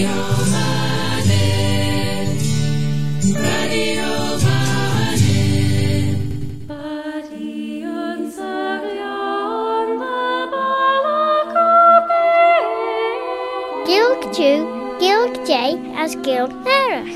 Gilg Jew, Gilg J as Gilg Nerach.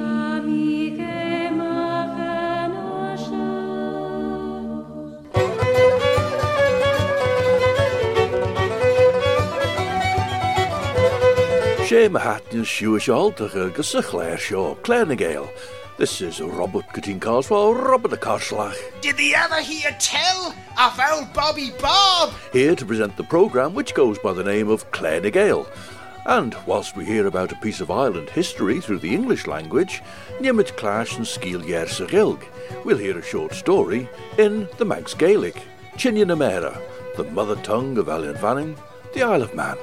Sé Mahattan Shuashaltach agus a chléir seo, Clernigale. This is Robert Cutting Carswell, Robert the Carslach. Did the ever hear tell of old Bobby Bob? Here to present the programme which goes by the name of Clernigale. And whilst we hear about a piece of Ireland history through the English language, Nimitz Clash and Skeal Yer Sagilg, we'll hear a short story in the Manx Gaelic, Chinian Amera, the mother tongue of Allen Vanning, the Isle of Man.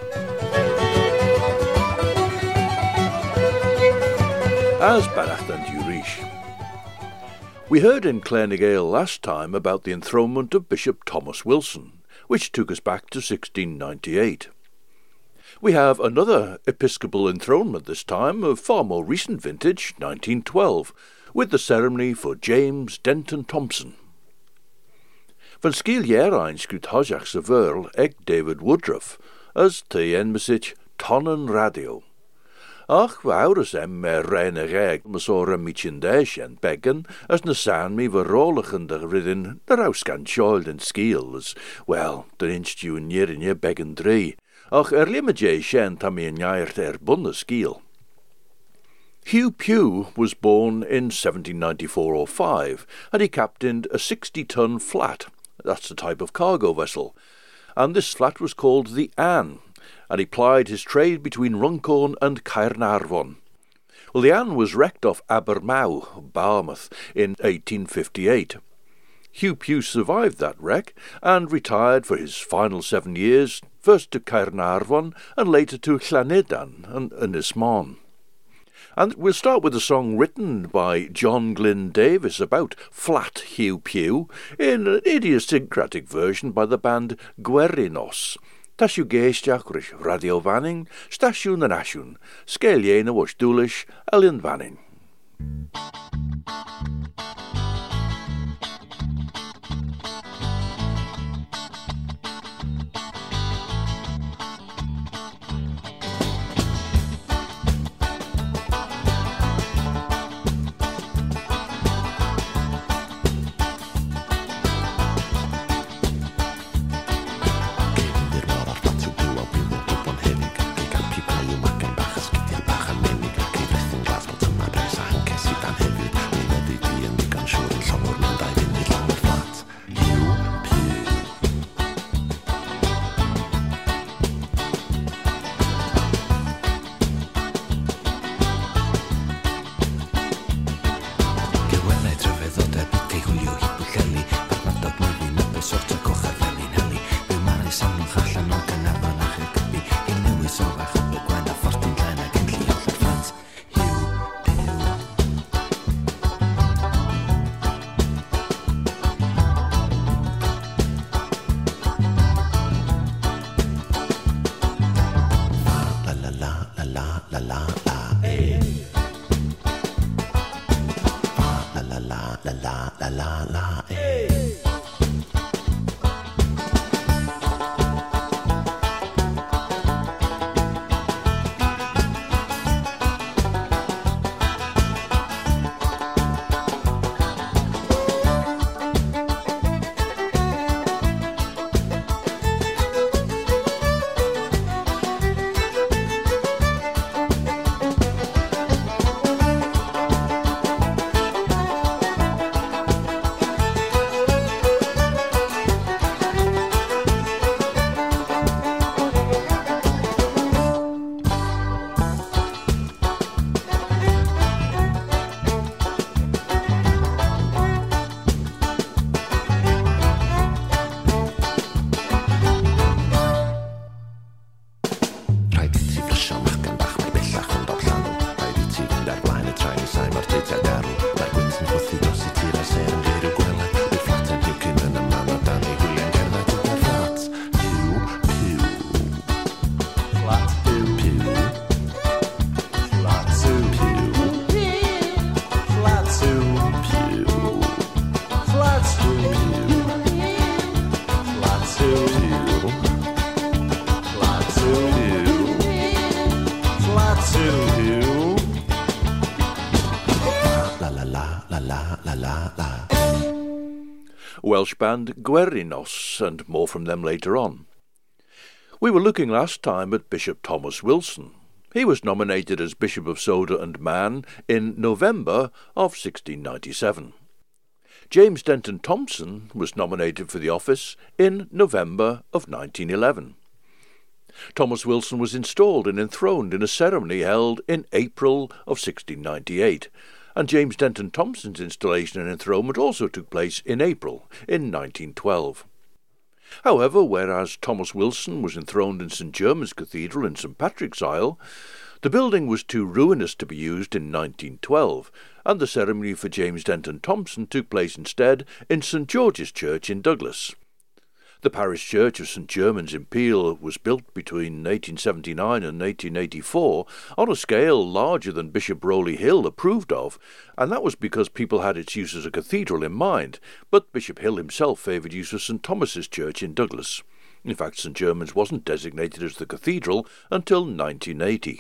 As Barach and Urish. We heard in Clernigale last time about the enthronement of Bishop Thomas Wilson, which took us back to 1698. We have another episcopal enthronement this time of far more recent vintage, 1912, with the ceremony for James Denton Thompson. Van Skeal Yerein skrut hojach sa verl eg David Woodruff, as te enmesich tonnen radio. Ach, wouwers reine reg, masora michindesh en beggen, as na san mi verrolichende ridden, de rauskan schold en skiel, as, well, de inch you neer in je beggen drie. Ach, limage shen tammy en jaert bunne skiel. Hugh Pugh was born in 1794 or 5, and he captained a 60-ton flat, that's a type of cargo vessel, and this flat was called the Anne, and he plied his trade between Runcorn and Caernarvon. Well, the Anne was wrecked off Abermaw, Barmouth, in 1858. Hugh Pugh survived that wreck and retired for his final 7 years, first to Caernarvon and later to Llanidan and Ynysmon. And we'll start with a song written by John Glyn Davis about Flat Hugh Pugh in an idiosyncratic version by the band Gwerinos. Tashu geestiach rich Radio Vanning, Stasiwn en Asiwn, Skeljene was Dúlish, Ellen Vanning. Welsh band Gwerinos, and more from them later on. We were looking last time at Bishop Thomas Wilson. He was nominated as Bishop of Soda and Man in November of 1697. James Denton Thompson was nominated for the office in November of 1911. Thomas Wilson was installed and enthroned in a ceremony held in April of 1698, and James Denton Thompson's installation and enthronement also took place in April in 1912. However, whereas Thomas Wilson was enthroned in St German's Cathedral in St Patrick's Isle, the building was too ruinous to be used in 1912, and the ceremony for James Denton Thompson took place instead in St George's Church in Douglas. The parish church of St German's in Peel was built between 1879 and 1884 on a scale larger than Bishop Rowley Hill approved of, and that was because people had its use as a cathedral in mind, but Bishop Hill himself favoured use of St Thomas's Church in Douglas. In fact, St German's wasn't designated as the cathedral until 1980.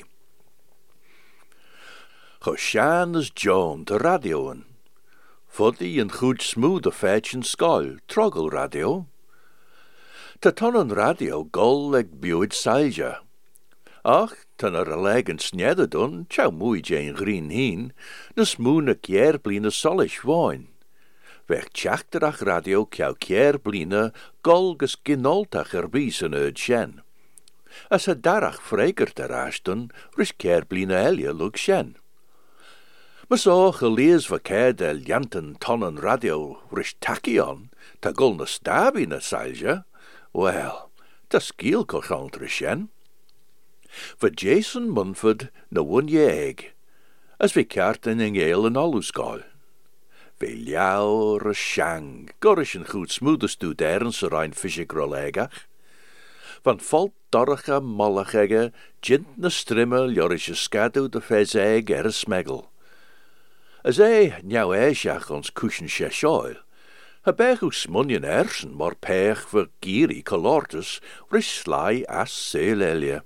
Chosian is John de radioen. Foddy een goed smooth fetch en skuil, troggle radio. Ta ton an radio gol leg buid sailja. Ach, tan a leg en snedde dun, chow mooi jane green heen, na smoon a kier blina solish wine. Weg tjachterach radio chow kier blina gol ges ginoltach erbies en uit shen. As a darach freker ter ashton, ris kier blina elia lug shen. Maar zo gelees verkeerd el janten tonnen radio rish takion, ta gol na stabi na sailja, well, ta skiel kochant rishen. For Jason Munford na won je egg, as vi kaart in ale en aluskal. Vi ljauw shang, gorish en goed smoothes do deren so rein fische grolegach. Van valt dorcha mollachegge, jint na strimmel jorish skadu de fez egg smegel. As njau eisiach ons cushion sheshoil, ha bech smunnion ersen mor pech ver giri colortus rish sly as sail.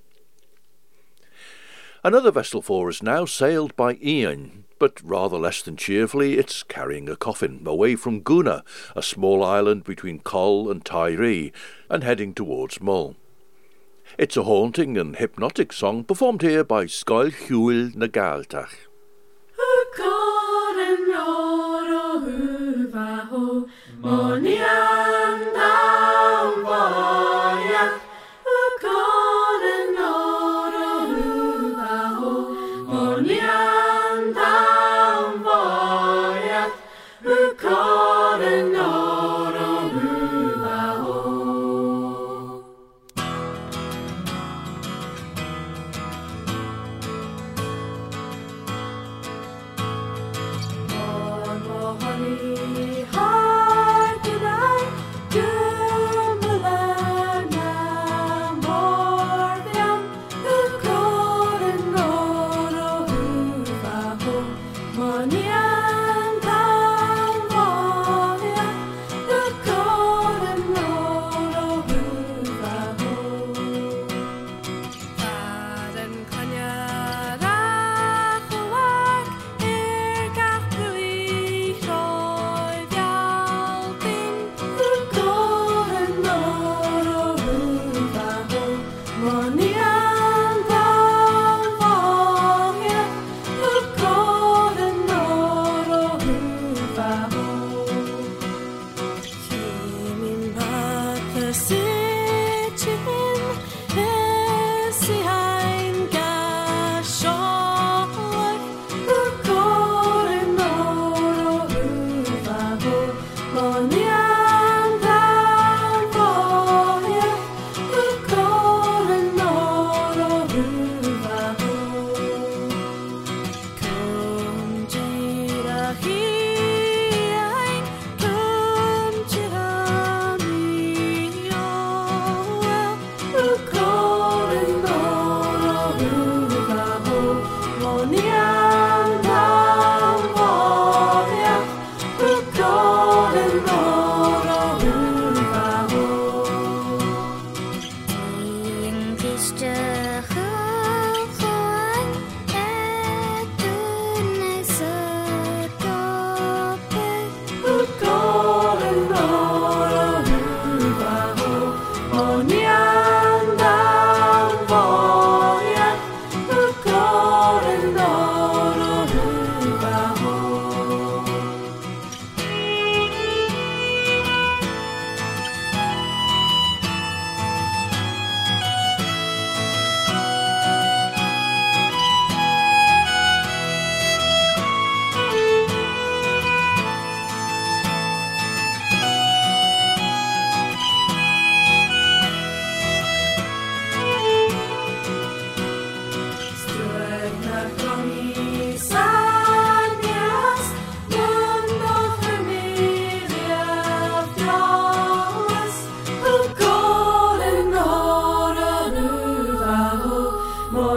Another vessel for us now sailed by Ian, but rather less than cheerfully it's carrying a coffin away from Guna, a small island between Col and Tiree, and heading towards Mull. It's a haunting and hypnotic song performed here by Scoil Hywil na Gaeltach. Honey, heart, and I,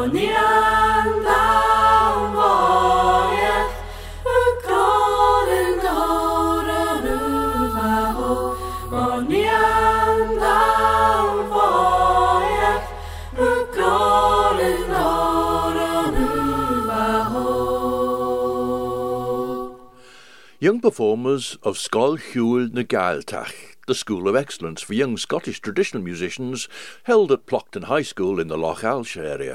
Young performers of Scoil Huil na Gaeltach, the School of Excellence for young Scottish traditional musicians, held at Plockton High School in the Loch Alsh area.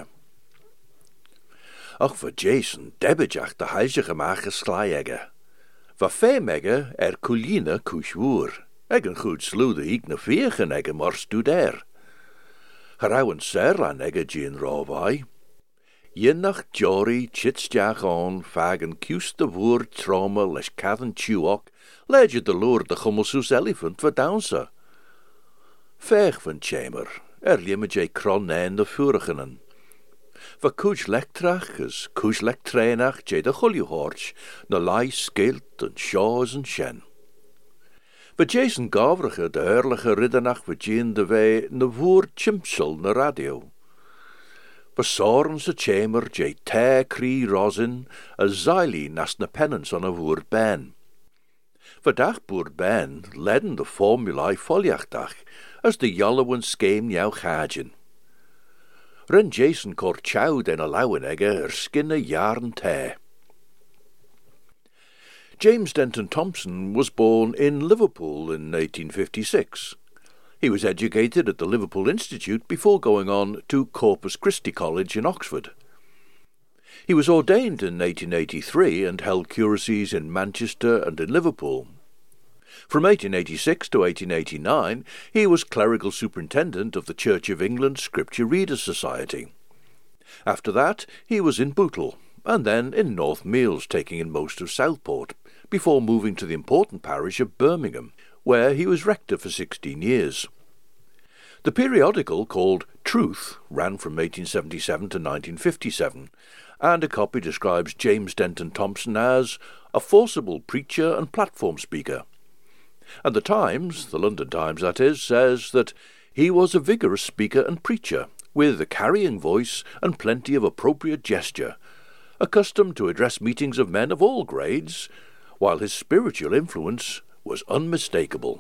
Ach for Jason, debijach de heilsige mache slaiege. Va femege Culina Cushwoer, egen goed slude ik na veegen ege mors du der. Herauen serlan ege Jean Rovai. Yenach Jory chitstjach on fagen cus de woer trauma les cathen chuok, legge de lord de chummelsus elephant va downsa. Veg van chamber, liemme J. Cronnen de Furigenen. Va kuj lektrach is kuj lektrenach J. de Chuljuhorch, na lai skilt en shaws en shen. Va Jason Gavrige de herrliche riddenach va Jean de Wee na woer chimpsel na radio. Besorens de chamber J. Te Cree Rosin, a Zyli nas na penance on a woer ben. Vandaag boer ben ledden de formulae foliachtach, as de jollewen scheme jou gagen. Ren Jason kor chow den allowinegge skinne jaren te. James Denton Thompson was born in Liverpool in 1856. He was educated at the Liverpool Institute before going on to Corpus Christi College in Oxford. He was ordained in 1883 and held curacies in Manchester and in Liverpool. From 1886 to 1889, he was clerical superintendent of the Church of England Scripture Readers Society. After that, he was in Bootle, and then in North Meals, taking in most of Southport, before moving to the important parish of Birmingham, where he was rector for 16 years. The periodical called Truth ran from 1877 to 1957, and a copy describes James Denton Thompson as a forcible preacher and platform speaker. And the Times, the London Times that is, says that he was a vigorous speaker and preacher, with a carrying voice and plenty of appropriate gesture, accustomed to address meetings of men of all grades, while his spiritual influence was unmistakable.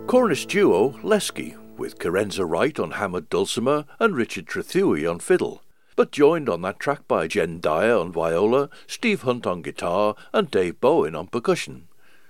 Cornish duo Lesky, with Carenza Wright on hammered dulcimer and Richard Trethewey on fiddle, but joined on that track by Jen Dyer on viola, Steve Hunt on guitar and Dave Bowen on percussion.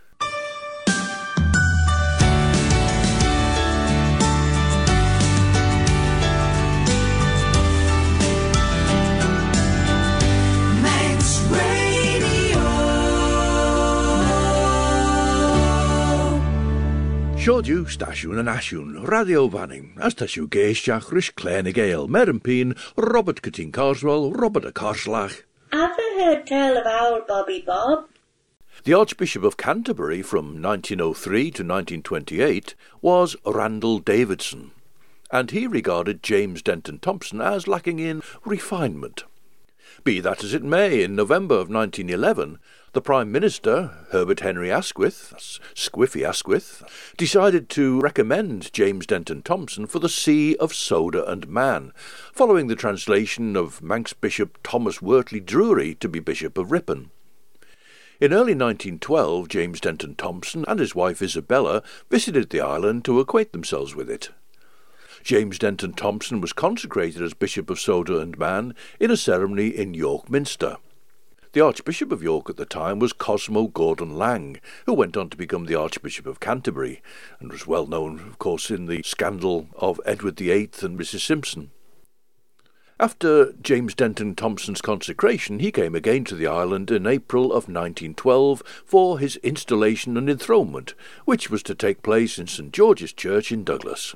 Siodiw stasiwn yn asiwn, radio fanning, as tasiw geisiach Rish Clernig Ale, Merin Peen, Robert Cyttin Carswell, Robert a Carslach. Have you heard tell of old Bobby Bob? The Archbishop of Canterbury from 1903 to 1928 was Randall Davidson, and he regarded James Denton Thompson as lacking in refinement. Be that as it may, in November of 1911, the Prime Minister, Herbert Henry Asquith, that's Squiffy Asquith, decided to recommend James Denton Thompson for the See of Soda and Man, following the translation of Manx Bishop Thomas Wortley Drury to be Bishop of Ripon. In early 1912, James Denton Thompson and his wife Isabella visited the island to acquaint themselves with it. James Denton Thompson was consecrated as Bishop of Soda and Man in a ceremony in York Minster. The Archbishop of York at the time was Cosmo Gordon Lang, who went on to become the Archbishop of Canterbury, and was well known, of course, in the scandal of Edward VIII and Mrs. Simpson. After James Denton Thompson's consecration, he came again to the island in April of 1912 for his installation and enthronement, which was to take place in St George's Church in Douglas.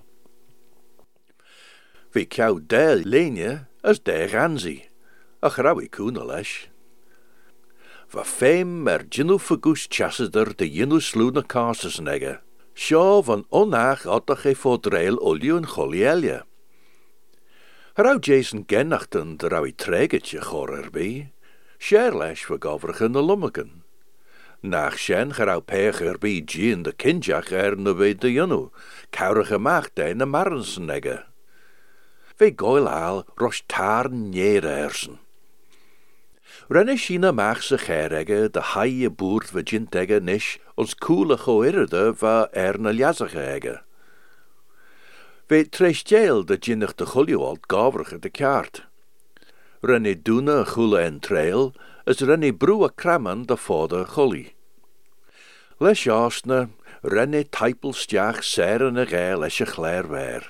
Fi ciaw der leine as der ganzi, a chrawi cwna leis. Va fem gynnu ffygws chasadr de gynnu slw na casas nege, sio van onach odach e fodreil olio yn cholielje. Haraw Jason gennachten de rawi tregetje chor erby, scher leis va gofrach yn y lummagan. Nach sien haraw pech erby gien de kinjach na ve de gynnu, cawrach amach de na marrensen nege. Fe goil al ros tar nyer ersen. Renne Sheena mach se cherege de haie boert va jintege nish ons coole goirde va na ljazige ege. Ve treistjeel de jinnich de guljoald gavrige de kaart. Renne doene goele en trail, as renne broe kramen de fode gully. Les jasne, renne typel stjach seren e gael lesje glair weer.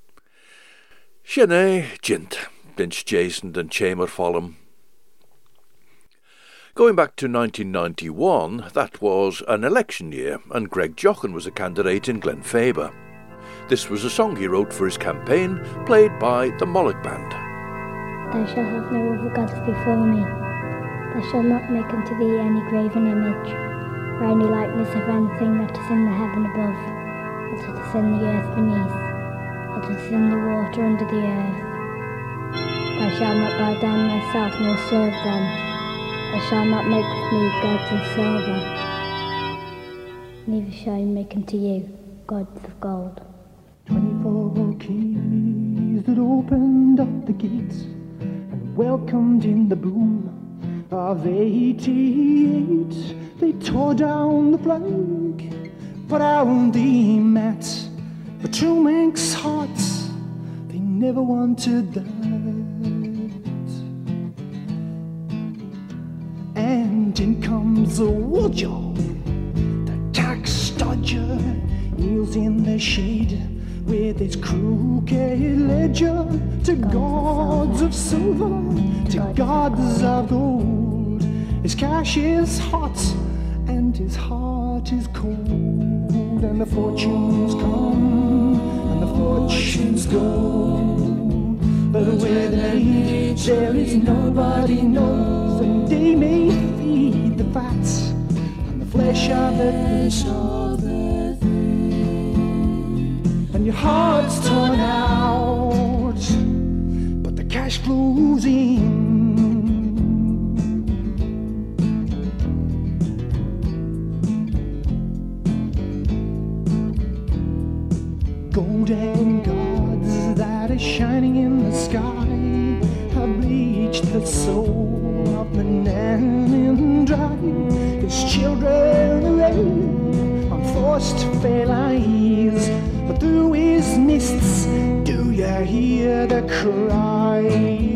Shene, jint, dinch Jason den chamber follum. Going back to 1991, that was an election year, and Greg Jochen was a candidate in Glenfaber. This was a song he wrote for his campaign, played by the Moloch Band. Thou shalt have no other gods before me. Thou shalt not make unto thee any graven image, or any likeness of anything that is in the heaven above, or that is in the earth beneath, or that is in the water under the earth. Thou shalt not bow down thyself nor serve them. Thou shalt not make with me gods of silver, neither shall I make unto you gods of gold. 24 keys that opened up the gates and welcomed in the boom of 88. They tore down the flag, put out the mats, but true Manx hearts, they never wanted that. And in comes the Woodjaw, the tax dodger, kneels in the shade with his crooked ledger. To gods of silver, to gods of gold, his cash is hot and his heart is cold. And the fortunes come and the fortunes go, but where they lead there is nobody knows. And they may feed the fat and the flesh of the thing, and your heart's torn out, but the cash flows in. Golden gods that are shining in the sky have bleached the soul of the man in dry. His children lay on frost flies through his mists. Do you hear the cry?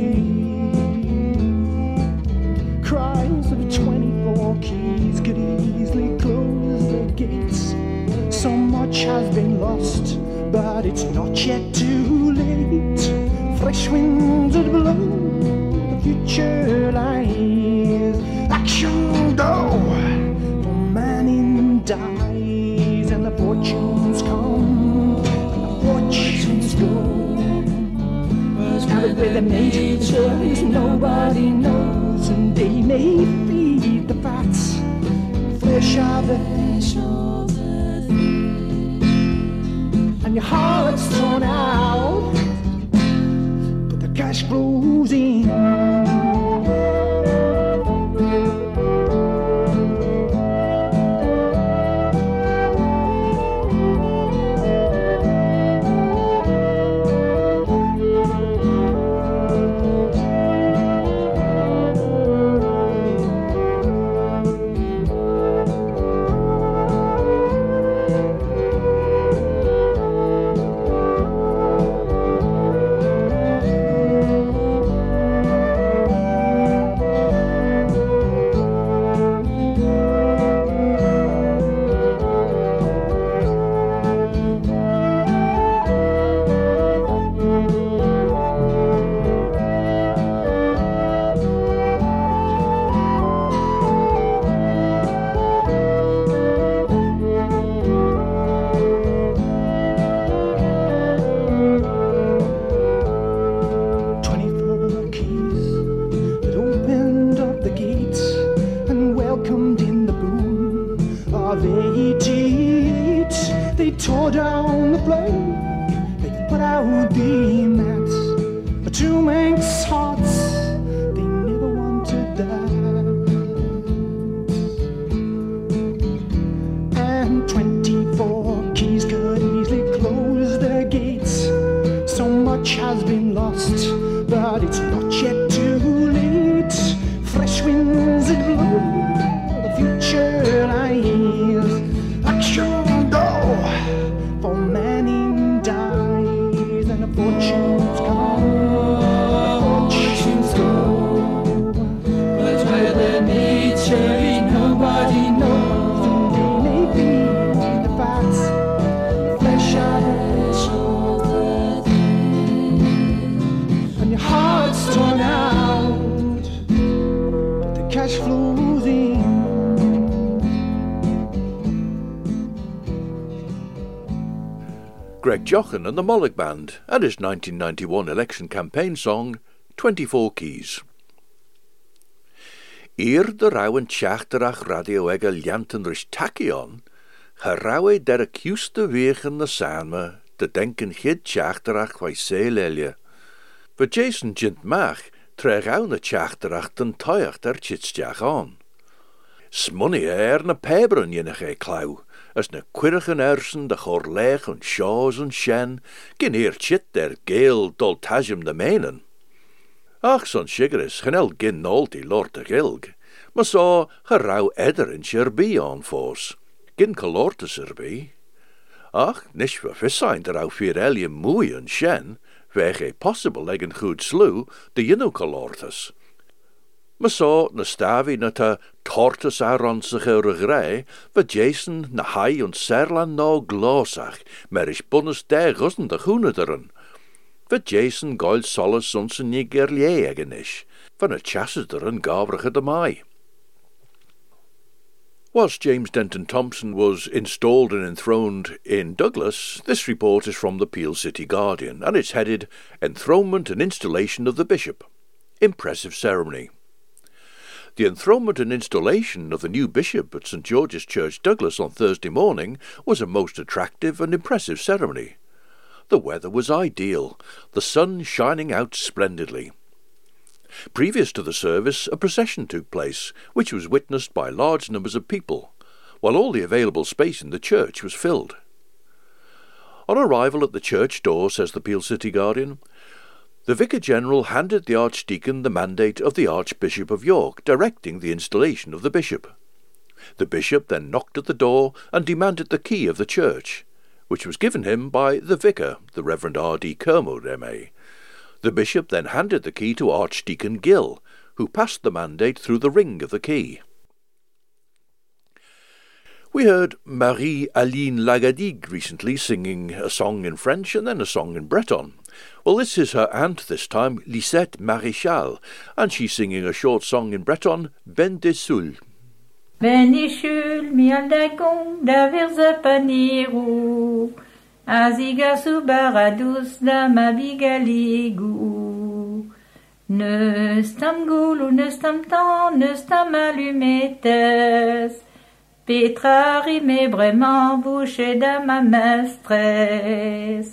Cries of 24 keys could easily close the gates. So much has been lost, but it's not yet too late. Fresh winds would blow, the future lies. Action go, for Manning dies, and the fortunes come, and the fortunes go. Now the way the nature is nobody knows, and they may feed the fats, flesh of the and your heart's torn out, but the cash flows in. They tore down the flag, they put out the mats, but two Manx hearts, they never wanted that. And 24 keys could easily close the gates. So much has been lost, but it's not yet too late. Fresh winds that blow, the future lies. Action go, for Manning dies, and the fortunes come, the fortunes go. But where the nature is nobody knows, and they may be the facts, flesh out of the and your heart's torn out, but the cash flows in. Greg Jochen and the Moloch Band and his 1991 election campaign song 24 Keys. Ir de rauwen tjachterach radio ega ljanten rish takion, gerawe der akuste wegen de samen, de denken gid tjachterach vai seelelje. Voor Jason jint mach, treg aune tjachterach den toyach der tjitstjach aan. Smonny na pebren jenige klauw, as na quirchen ersen de chorlech en shaws en shen, gin eer chit der geel doltajum de menen. Ach, son shigeris, genel gin nolti lort de gilg, maar so gerau edder in sherbi aan fos, gin calortus erbi. Ach, nish voor vissein der au vier elje moei en shen, weg e possible leggen goed slew, de jino calortus. Maar so na stavi na ta tortus aronsige regrij, wat Jason na hai en serlan no glosach, mer is bonus der gussen de groene deren. Wat Jason goil solis onze nigerlie egenish, van het chasses deren gavrige de mai. Whilst James Denton Thompson was installed and enthroned in Douglas, this report is from the Peel City Guardian, and it's headed Enthronement and Installation of the Bishop. Impressive ceremony. The enthronement and installation of the new bishop at St. George's Church, Douglas, on Thursday morning was a most attractive and impressive ceremony. The weather was ideal, the sun shining out splendidly. Previous to the service, a procession took place, which was witnessed by large numbers of people, while all the available space in the church was filled. On arrival at the church door, says the Peel City Guardian, the Vicar-General handed the Archdeacon the mandate of the Archbishop of York, directing the installation of the bishop. The bishop then knocked at the door and demanded the key of the church, which was given him by the vicar, the Reverend R.D. Kermode, M.A. The bishop then handed the key to Archdeacon Gill, who passed the mandate through the ring of the key. We heard Marie-Aline Lagadigue recently singing a song in French and then a song in Breton. Well, this is her aunt this time, Lisette Maréchal, and she's singing a short song in Breton, Ben de Soul. Ben ishul mi al dagong da verza paniru, aziga subaradus da mabigaligu. Ne stam goulou, ne stam tan, ne stam allumettes, Petra rime vraiment bouche da ma maîtresse.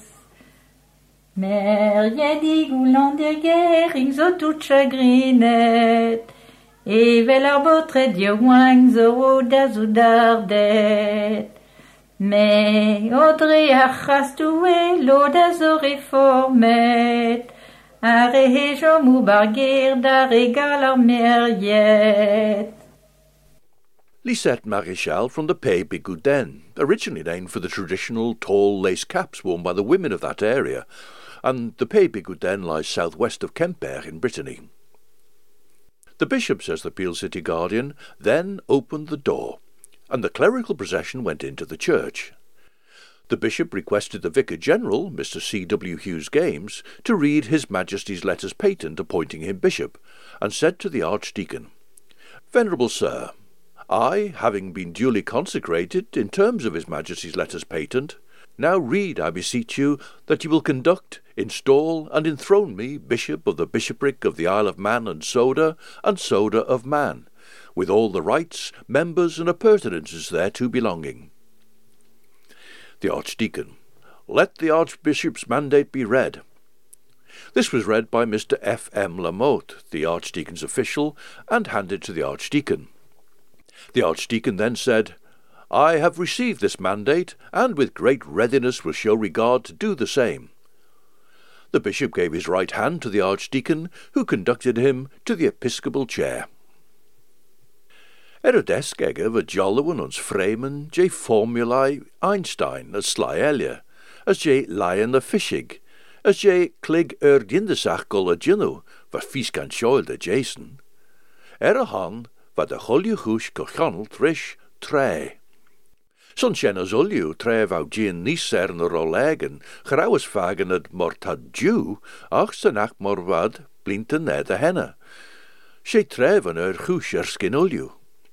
Mais rien dit goulant des guerres, zo toute chagrinette, et velar botre dieu wang zoro da zoudardet. Mais Audrey a chastoué l'eau da zo réformet, a rehejo mou barguer da régal ar meriet. Lisette Maréchal from the Pays Bigouden, originally named for the traditional tall lace caps worn by the women of that area, and the Pays Bigouden lies southwest of Quimper in Brittany. The bishop, says the Peel City Guardian, then opened the door, and the clerical procession went into the church. The bishop requested the Vicar General, Mr. C. W. Hughes Games, to read His Majesty's letters patent appointing him bishop, and said to the Archdeacon, "Venerable Sir, I, having been duly consecrated in terms of His Majesty's letters patent, now read, I beseech you, that you will conduct, install, and enthrone me Bishop of the Bishopric of the Isle of Man and Soda of Man, with all the rights, members, and appurtenances thereto belonging." The Archdeacon, "Let the Archbishop's mandate be read." This was read by Mr. F. M. Lamotte, the Archdeacon's official, and handed to the Archdeacon. The Archdeacon then said, "I have received this mandate, and with great readiness will show regard to do the same." The bishop gave his right hand to the Archdeacon, who conducted him to the episcopal chair. Erodesc ege fy jolwen ons fremen je formulae Einstein as sly elia, as je lion the fishig, as je clig dindesach gol a ginu, va fiskan shoil de Jason. A han, va de holjuchus kochonel trish tre. Son as olju tre vau gin niser na rolegen, grauwes fagen het mortad Jew, ach senach morvad blinten ned a henne. She treven chus skin olju.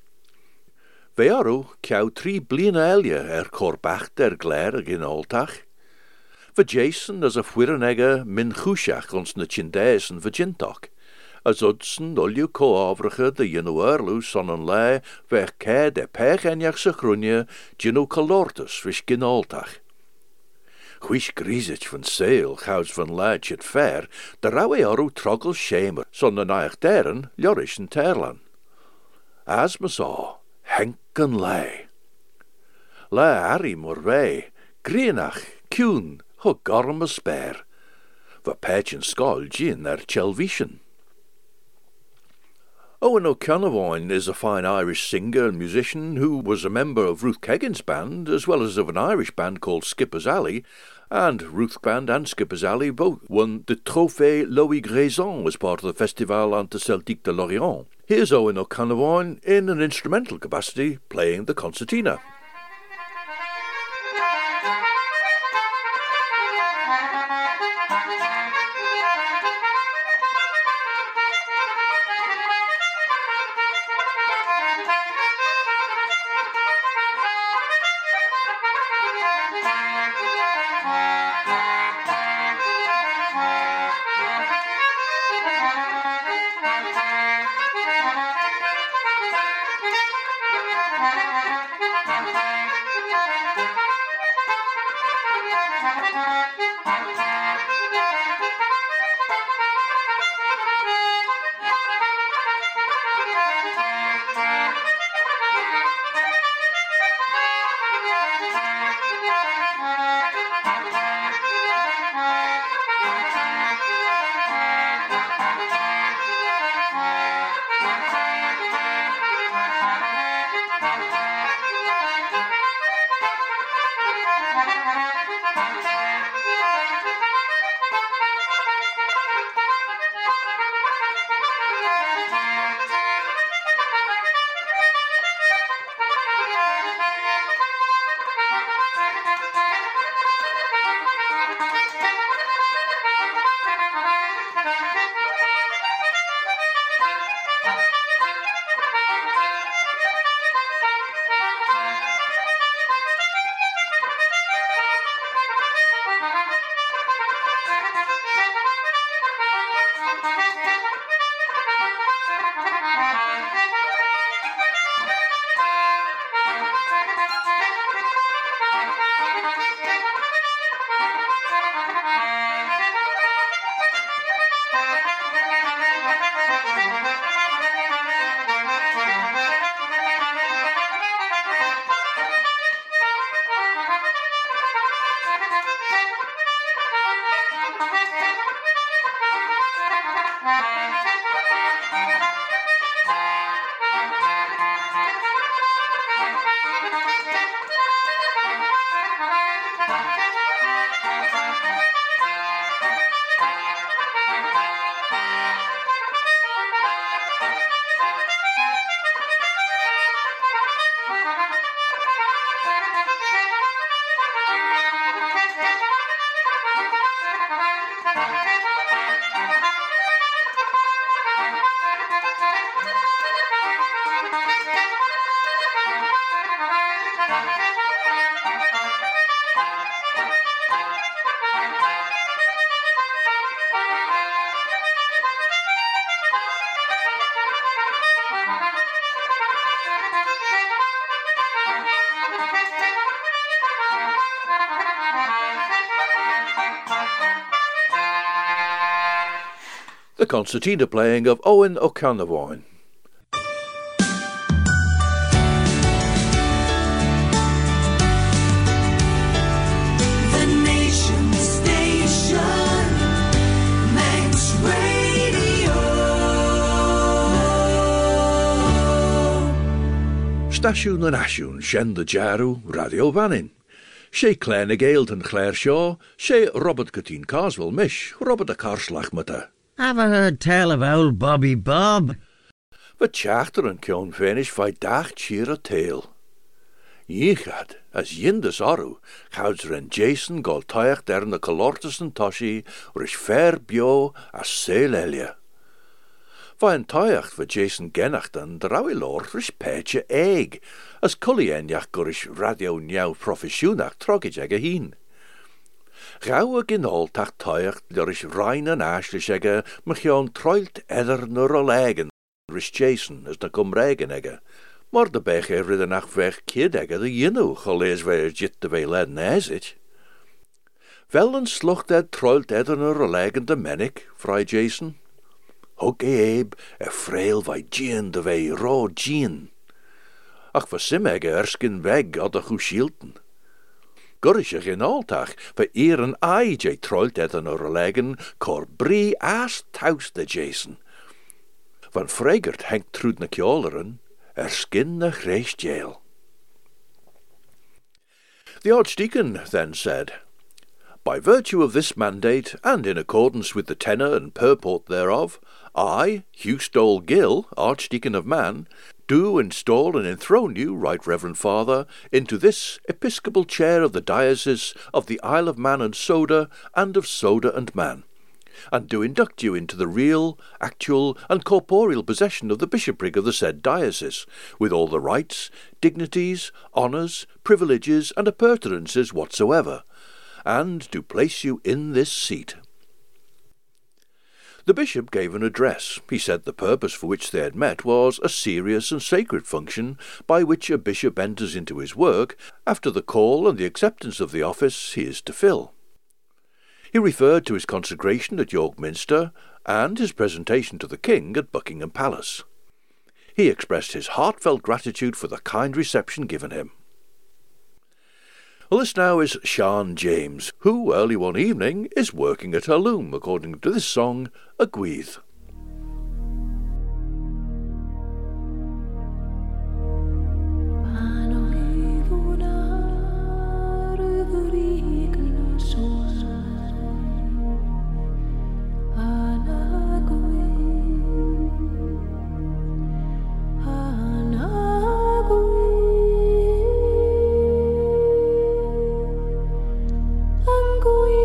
Vearu ciao 3 blina elia corbacht glair ag in oltach. Va Jason as a fwirenega min chusach ons na chindes en vagintach. As Udson olju co-avrige de jenoerlu son een lei ver ke de pech enjach se grunje geno calortus vish ginoltach. Huish griezich van sail gauws van leid het fair, de rauwe aru trogel schemer son de naich deren ljorish en terlan. As me saw, henken lei. Lei Harry morwei, grienach, kuun, ho gorme spare. Va pech en skol gin chelvishen. Owen O'Connor is a fine Irish singer and musician who was a member of Ruth Keggins' band as well as of an Irish band called Skipper's Alley, and Ruth Band and Skipper's Alley both won the Trophée Louis Grayson as part of the Festival Anticeltique de Lorient. Here's Owen O'Connor in an instrumental capacity playing the concertina. The concertina playing of Owen O'Cannaboyne. The Nation Station, Manx Radio. Stasiwn yn asiwn, sien the jarw, Radio Fannin. She Claire Nagailt and Claire Shaw, she Robert Cutteen Carswell Mish, Robert a Carslach Mutter. Have I heard tell of old Bobby Bob? But Chachter and Kion finish by dach cheer a tale. Yichad, as yindas oru, chouds and Jason gol toyach der na colortus and toshi, rish fair bio as sail elia. Vain toyach for Jason genachten, the rawi lord rish peche egg, as cully enjach gorish radio niau professionach trogage egg a heen. Gauw gin al tach toyach rish rein and ashlish egge, mechion troilt edder nur al eggen, rish Jason as na cumregen egge. Maar de bech every de nacht weg kid egge de yinu, gelees wij jit de wij ledden it. Wel een slocht troilt edder nur al eggen de mennik, fry Jason. Hook Abe, frail vai Jean de wij ro Jean. Ach, voor sim egge erskin weg ad de goeshielten. Gurrische geen altach, voor eer een ei jay troilt edder nur al eggen, cor brie aas thuis de Jason. Van Fregert hengt trud na kjoleren, skin na grijs jail. The Archdeacon then said, By virtue of this mandate, and in accordance with the tenor and purport thereof, I, Hugh Stowell Gill, Archdeacon of Man, do install and enthrone you, Right Reverend Father, into this episcopal chair of the diocese of the Isle of Man and Soda, and of Soda and Man, and do induct you into the real, actual, and corporeal possession of the bishopric of the said diocese, with all the rights, dignities, honours, privileges, and appurtenances whatsoever, and do place you in this seat. The bishop gave an address. He said the purpose for which they had met was a serious and sacred function by which a bishop enters into his work after the call and the acceptance of the office he is to fill. He referred to his consecration at York Minster and his presentation to the king at Buckingham Palace. He expressed his heartfelt gratitude for the kind reception given him. Well, this now is Sian James, who early one evening is working at her loom, according to this song, A Gwydd. Pan o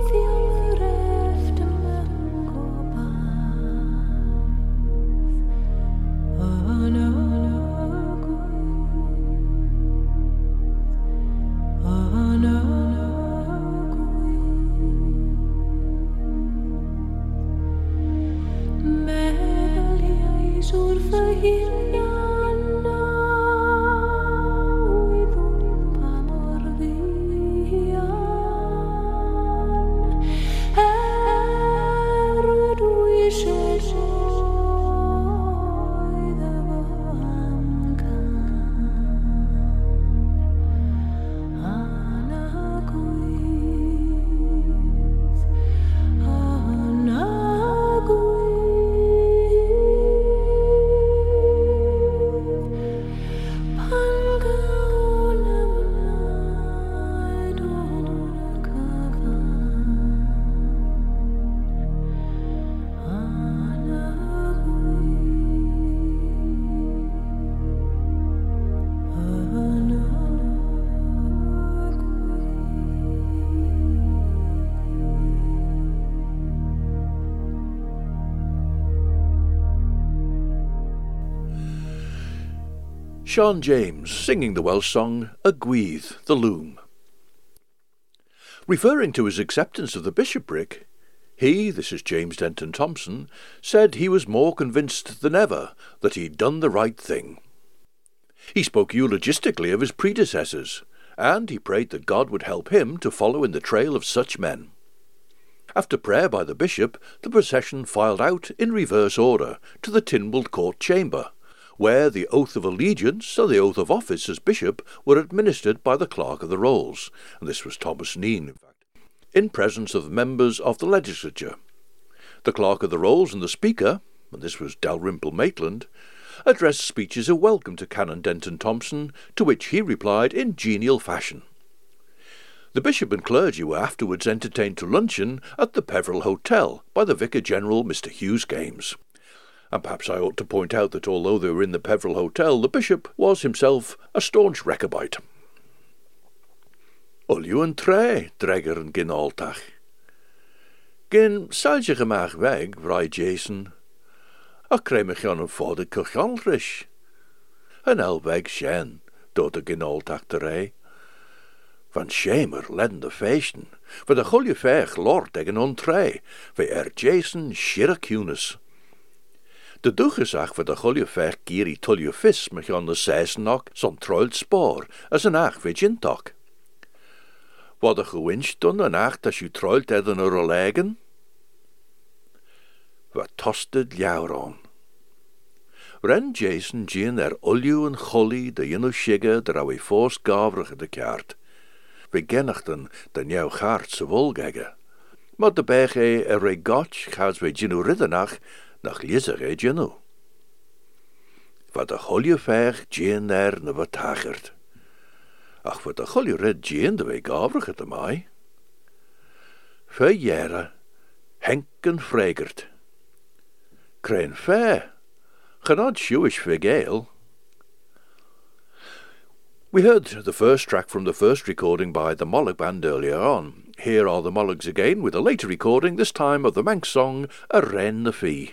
Sean James singing the Welsh song A Gwydd, the Loom. Referring to his acceptance of the bishopric, he, this is James Denton Thompson, said he was more convinced than ever that he'd done the right thing. He spoke eulogistically of his predecessors, and he prayed that God would help him to follow in the trail of such men. After prayer by the bishop, the procession filed out in reverse order to the Tynwald Court chamber, where the oath of allegiance and the oath of office as bishop were administered by the Clerk of the Rolls, and this was Thomas Neen, in fact, in presence of the members of the legislature. The Clerk of the Rolls and the Speaker, and this was Dalrymple Maitland, addressed speeches of welcome to Canon Denton Thompson, to which he replied in genial fashion. The bishop and clergy were afterwards entertained to luncheon at the Peveril Hotel by the Vicar General, Mr. Hughes Games. And perhaps I ought to point out that although they were in the Peveril Hotel, the bishop was himself a staunch Rechabite. Olju en tre, dreger en ginaltach. Gin salje gemaag weg, vrij Jason. A kremich an een fode kuchanrisch. En el weg sjen, door de ginaltach te rij. Van schemer ledden de feesten, voor de golje veeg lord tegen on tre, voor Jason Shiracunis. De doegezag voor de golje veeg gieri tolje vis, mech aan de seisnok, zo'n troild spoor, als een aag weet jintok. Wat de gewinst dan een aag dat je troild edden er legen? Wat tosted jouwron. Ren Jason gien olju en golly de jinno shigge der awe foos gavrige de kaart. We gennachten de jouw gaart se wolgegge. Maar de bege regotch gaas we jinno riddenach nach liesere jinno. Wat de golje veeg gien ne wat hagert. Ach, wat de golje red gien de we gavrige de mai. Ve jere, henken fregert. Krein fe. Genod Jewish Vigale. We heard the first track from the first recording by the Mollock Band earlier on. Here are the Mollocks again with a later recording, this time of the Manx song A Wren the Fee.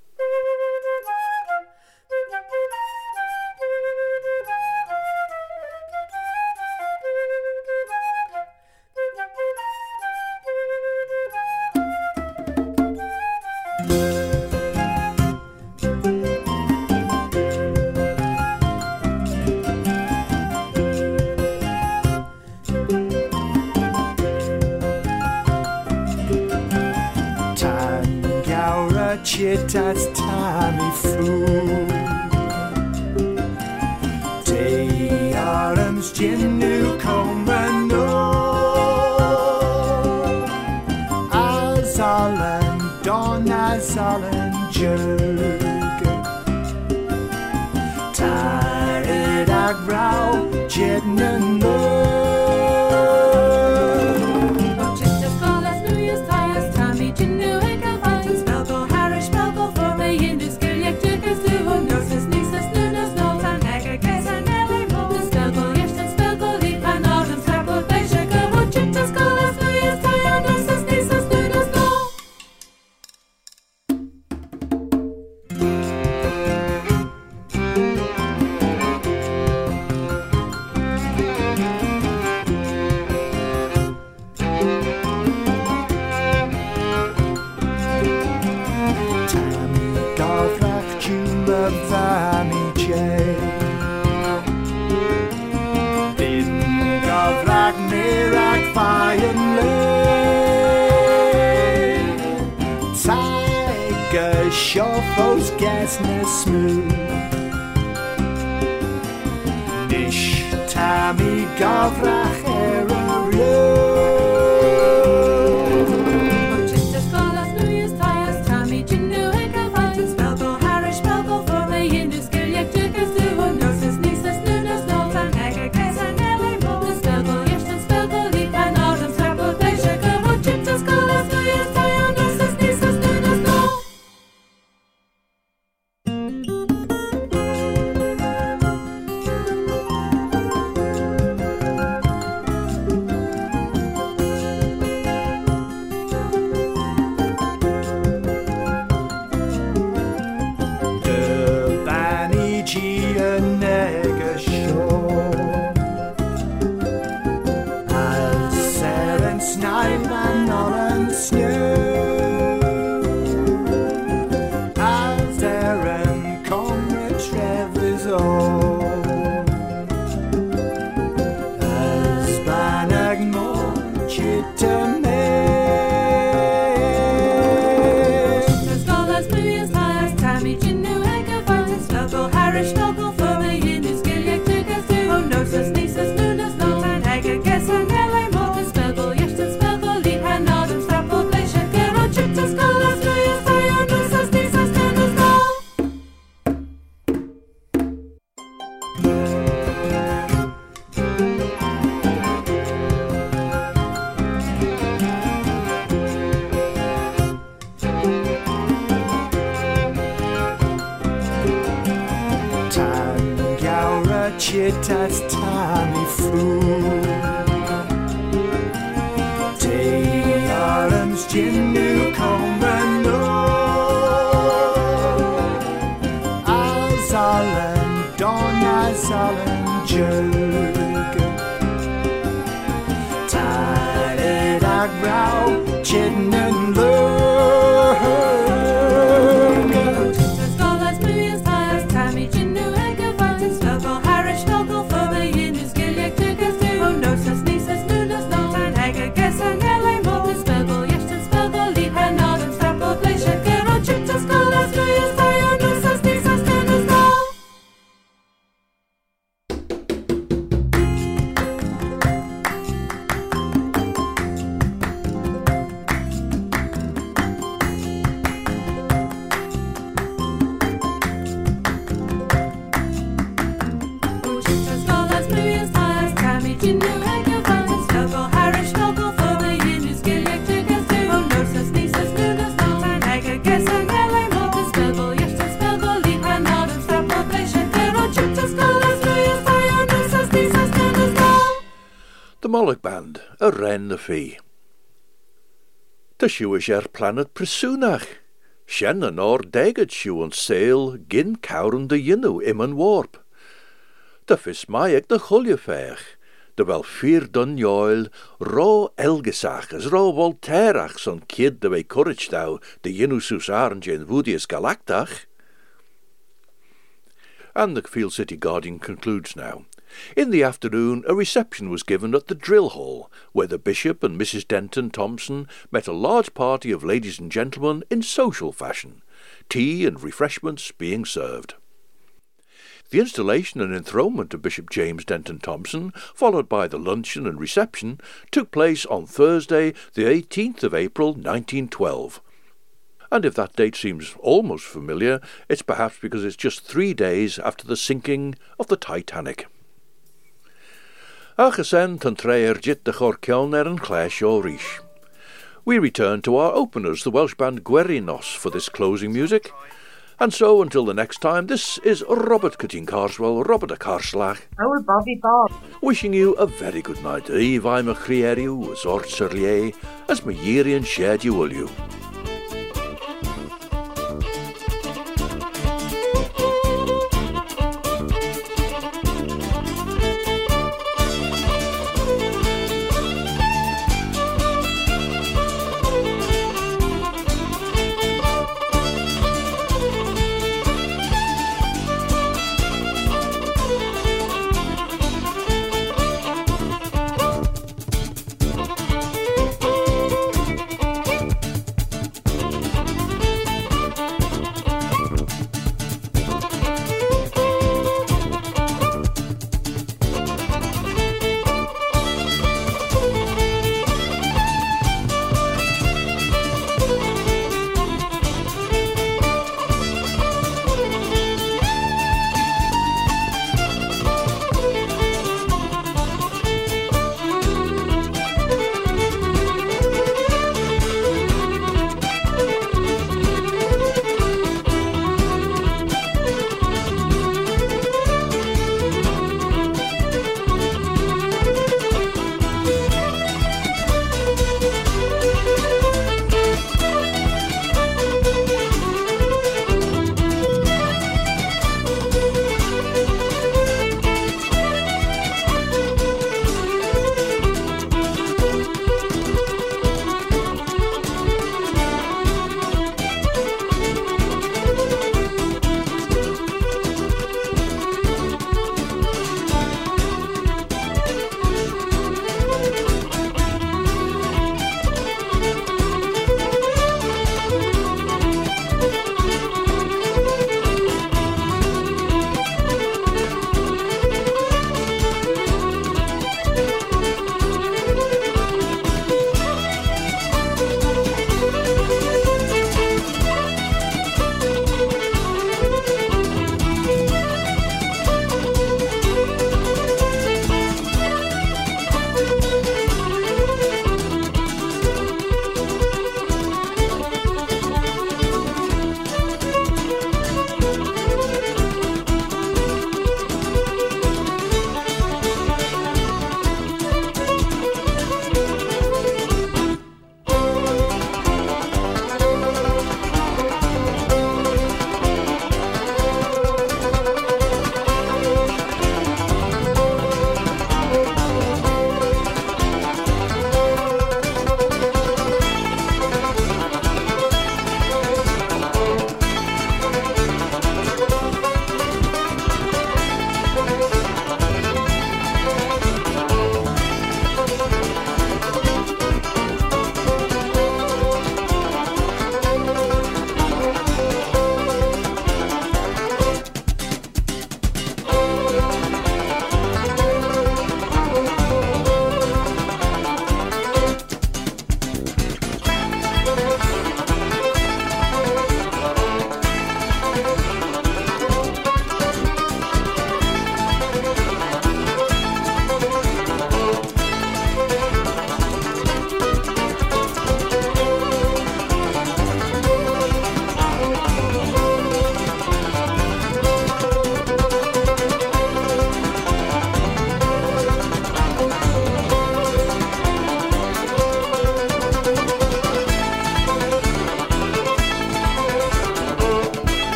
That's Tommy Fool. Day Arms Genu Comano Azalan Don Azalan Jurg Tired Agrow Jedna No. siofos ges na smooth. Nish Tammy gofrach Chittas Tammy Fool Day Arms Jinnu Combano Azalan Don Azalan Jurg Tired Agrow Chidnan Lurg The Moloch Band, a Ren the Fee. Ta siwish planet Presúnach. Shen an or degad siw an sail gin cowran de yinu im warp. Ta fis maig de chulje fech. De wel 4 dun joil, ro elgesach as ro volterach son kid de we courage thou, de yinu sus arange vudius galactach. And the Field City Guardian concludes now. In the afternoon, a reception was given at the Drill Hall, where the Bishop and Mrs. Denton Thompson met a large party of ladies and gentlemen in social fashion, tea and refreshments being served. The installation and enthronement of Bishop James Denton Thompson, followed by the luncheon and reception, took place on Thursday, the 18th of April 1912. And if that date seems almost familiar, it's perhaps because it's just 3 days after the sinking of the Titanic. Achesen tan treir jit de chor Kelner and Clash Orish. We return to our openers, the Welsh band Gwerinos, for this closing music. And so, until the next time, this is Robert Cutting Carswell, Robert a Carslach. Oh, Bobby Bob. Wishing you a very good night. Eve I'm a crieriu, as ortserlie, as my year and shared you will you.